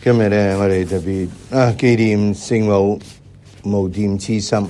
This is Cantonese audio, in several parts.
今日咧，我哋特別紀念聖母無玷之心。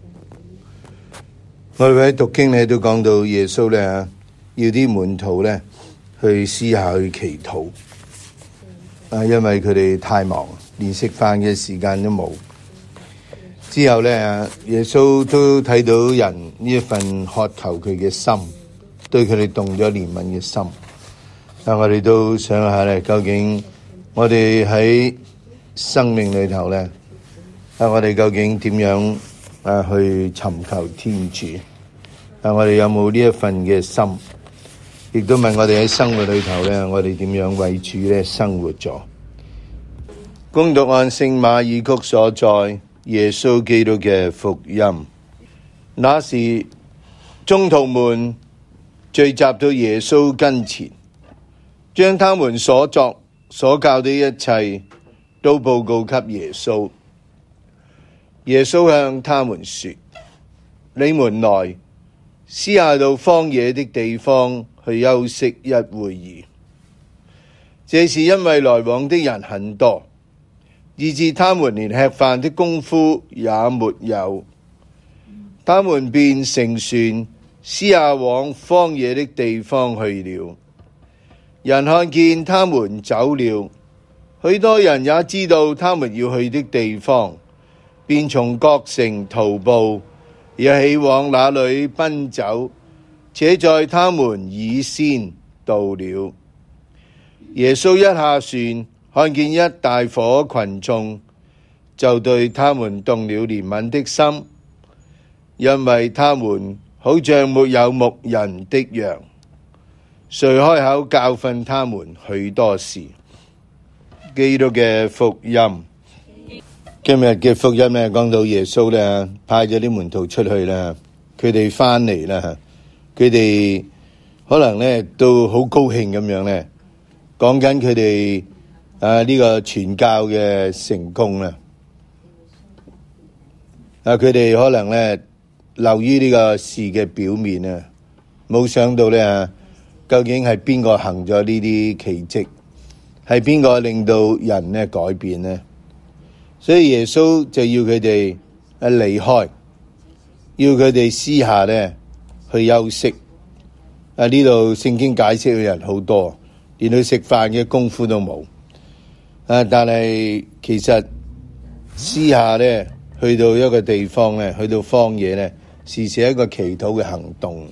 我哋喺讀經咧都講到耶穌咧要啲門徒咧去私下去祈禱，因為佢哋太忙，連食飯嘅時間都冇。之後咧，耶穌都睇到人呢一份渴求佢嘅心，對佢哋動咗憐憫嘅心。我哋都想下咧，究竟我哋喺生命裏頭咧，我哋究竟點樣去尋求天主？我哋有冇呢一份嘅心？亦都問我哋喺生活裏頭咧，我哋點樣為主咧生活咗？恭讀按聖馬爾谷所載耶穌基督嘅福音。那時，宗徒們聚集到耶穌跟前，將他們所作所教的一切都報告給耶穌。耶穌向他們說：你們來，私下到荒野的地方去休息一會兒。這是因為來往的人很多，以致他們連吃飯的功夫也沒有。他們便乘船私下往荒野的地方去了。人看見他們走了，許多人也知道他們要去的地方，便從各城徒步，也起往那裏奔走，且在他們以先到了。耶穌一下船，看見一大夥群眾，就對他們動了憐憫的心，因為他們好像沒有牧人的羊。遂開口教訓他們許多事。基督嘅福音。今日嘅福音咧，講到耶穌咧派咗啲門徒出去啦，佢哋翻嚟啦，佢哋可能咧都好高興咁樣咧，講緊佢哋呢個傳教嘅成功啦。佢哋可能咧流於呢個事嘅表面啊，冇想到咧究竟係邊個行咗呢啲奇蹟，係邊個令到人咧改變呢？所以耶穌就要佢哋離開，要佢哋私下咧去休息。呢度聖經解釋嘅人好多，連去食飯嘅功夫都冇。但係其實私下咧去到一個地方咧，去到荒野咧，時時係一個祈禱嘅行動。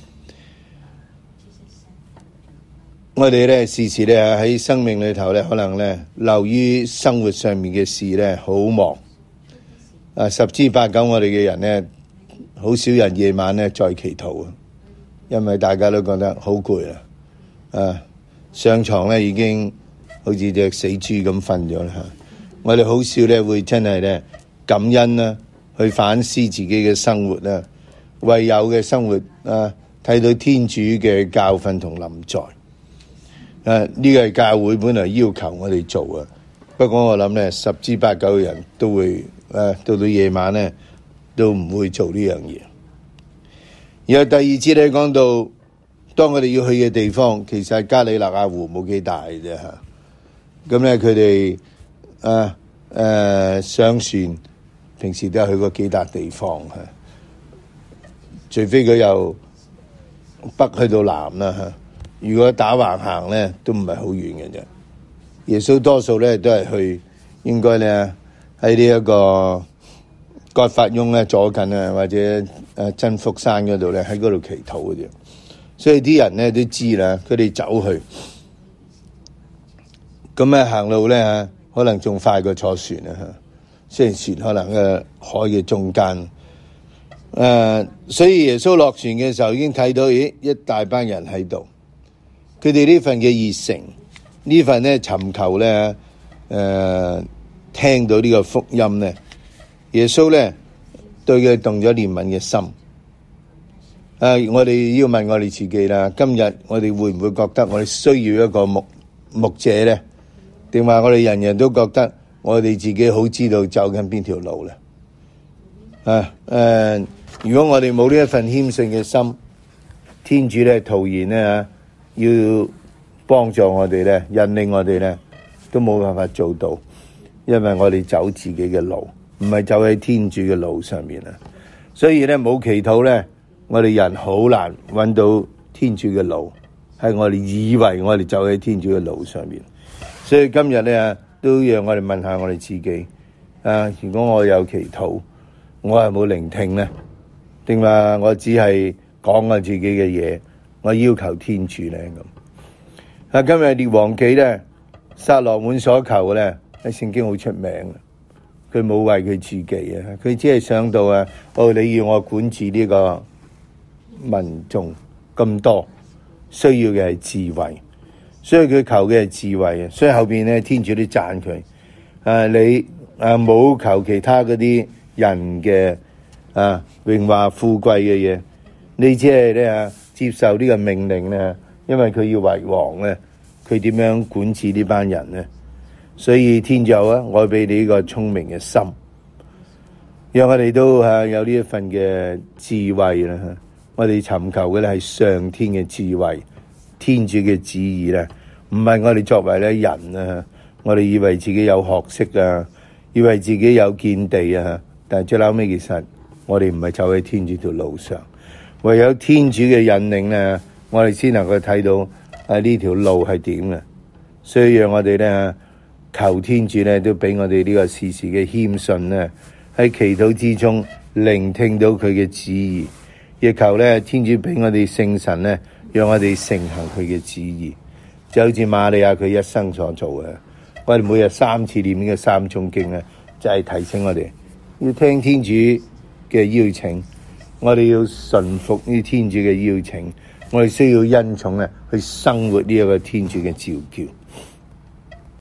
我哋咧時時咧喺生命裏頭咧，可能咧流於生活上面嘅事咧，好忙。十之八九我哋嘅人咧，好少人夜晚咧再祈禱啊，因為大家都覺得好攰啦。上床咧已經好似隻死豬咁瞓咗啦。我哋好少咧會真係咧感恩啦，去反思自己嘅生活啦，為有嘅生活睇到天主嘅教訓同臨在。呢個係教會本來要求我哋做啊，不過我諗咧十之八九嘅人都會到夜晚咧都唔會做呢樣嘢。然後第二節咧講到，當我哋要去嘅地方，其實係加里肋亞湖冇幾大嘅啫吓。咁咧佢哋上船，平時都係去過幾笪地方吓，除非佢由北去到南啦吓。如果打橫行咧，都唔係好遠嘅啫。耶穌多數咧都係去，應該咧喺呢一個葛法翁咧左近啊，或者真福山嗰度咧喺嗰度祈禱嘅啫。所以啲人咧都知啦，佢哋走去，咁咧行路咧可能仲快過坐船啊吓。雖然船可能喺海嘅中間，所以耶穌落船嘅時候已經睇到，咦，一大班人喺度。佢哋呢份嘅熱誠，呢份咧尋求咧，聽到呢個福音咧，耶穌咧對佢動咗憐憫嘅心。我哋要問我哋自己啦，今日我哋會唔會覺得我哋需要一個牧者咧？定話我哋人人都覺得我哋自己好知道走緊邊條路咧？如果我哋冇呢一份謙遜嘅心，天主咧徒然咧要幫助我哋咧，引領我哋咧都冇辦法做到，因為我哋走自己嘅路，唔係走喺天主嘅路上面啊。所以咧冇祈禱咧，我哋人好難揾到天主嘅路，係我哋以為我哋走喺天主嘅路上面。所以今日咧都讓我哋問下我哋自己啊，如果我有祈禱，我係冇聆聽咧，定話我只係講我自己嘅嘢，我要求天主咧咁。啊，今日列王紀咧，撒羅滿所求嘅咧喺聖經好出名，佢冇為佢自己啊，佢只係想到啊，你要我管治呢個民眾咁多，需要嘅係智慧，所以佢求嘅係智慧啊。所以後邊咧，天主都讚佢你冇求其他嗰啲人嘅榮華富貴嘅嘢，你只係咧接受呢個命令咧，因為佢要為王咧，佢點樣管治呢班人咧？所以天主我俾你呢個聰明嘅心，讓我哋都有呢一份嘅智慧啦。我哋尋求嘅咧係上天嘅智慧，天主嘅旨意咧，唔係我哋作為咧人啊，我哋以為自己有學識啊，以為自己有見地啊，但係最後尾其實我哋唔係走喺天主條路上，唯有天主嘅引領咧，我哋先能夠睇到呢條路係點嘅。所以讓我哋咧求天主咧都俾我哋呢個時時嘅謙遜咧，喺祈禱之中聆聽到佢嘅旨意，亦求咧天主俾我哋聖神咧，讓我哋承行佢嘅旨意，就好似瑪利亞佢一生所做嘅。我哋每日3次念呢個3誦經咧，就係提醒我哋要聽天主嘅邀請，我哋要順服呢天主嘅邀請，我哋需要恩寵咧去生活呢一個天主嘅召叫。